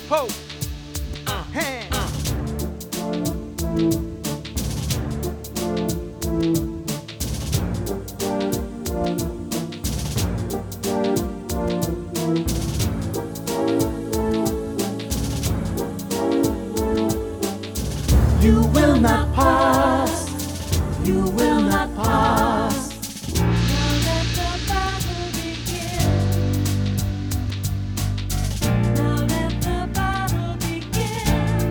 Ho, hand. You will not pass. You will not pass. Now let the battle begin. Now let the battle begin.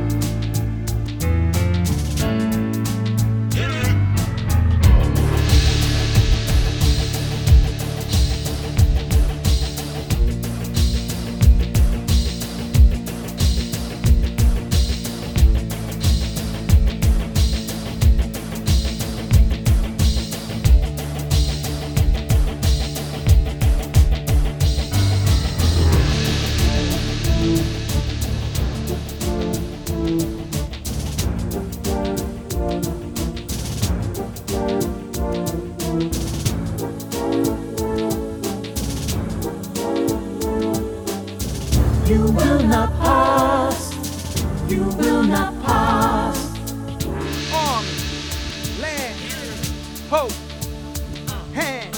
You will not pass. You will not pass. Army, land, hope, hand.